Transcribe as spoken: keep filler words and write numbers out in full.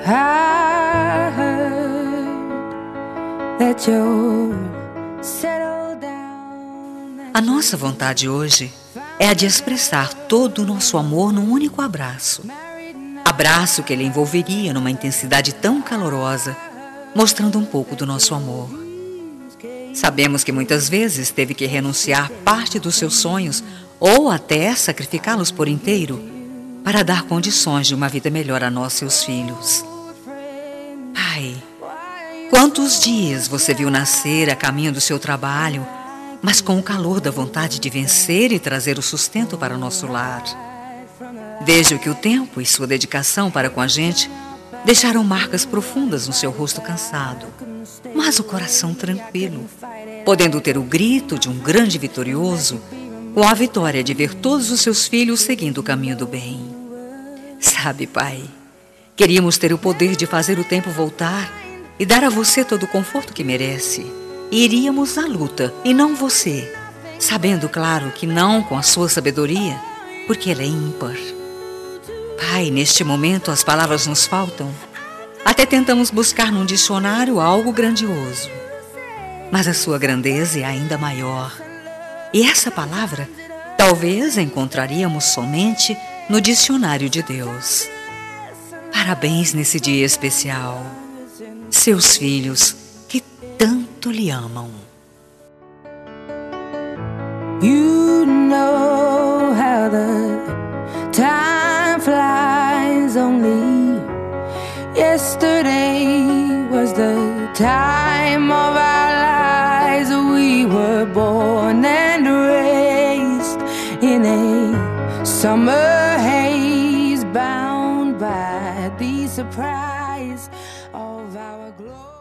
I heard that you're settled down. A nossa vontade hoje é a de expressar todo o nosso amor num único abraço. Abraço que ele envolveria numa intensidade tão calorosa, mostrando um pouco do nosso amor. Sabemos que muitas vezes teve que renunciar parte dos seus sonhos ou até sacrificá-los por inteiro para dar condições de uma vida melhor a nós, seus filhos. Pai, quantos dias você viu nascer a caminho do seu trabalho, mas com o calor da vontade de vencer e trazer o sustento para o nosso lar. Vejo que o tempo e sua dedicação para com a gente deixaram marcas profundas no seu rosto cansado, mas o coração tranquilo, podendo ter o grito de um grande vitorioso com a vitória de ver todos os seus filhos seguindo o caminho do bem. Sabe, Pai, queríamos ter o poder de fazer o tempo voltar e dar a você todo o conforto que merece. E iríamos à luta, e não você, sabendo, claro, que não com a sua sabedoria, porque ela é ímpar. Pai, neste momento as palavras nos faltam. Até tentamos buscar num dicionário algo grandioso, mas a sua grandeza é ainda maior. E essa palavra, talvez a encontraríamos somente no dicionário de Deus. Parabéns nesse dia especial. Seus filhos que tanto lhe amam. You know how the time flies. Only yesterday was the time of our lives. We were born and raised in a summer haze, bound by the surprise of our glory.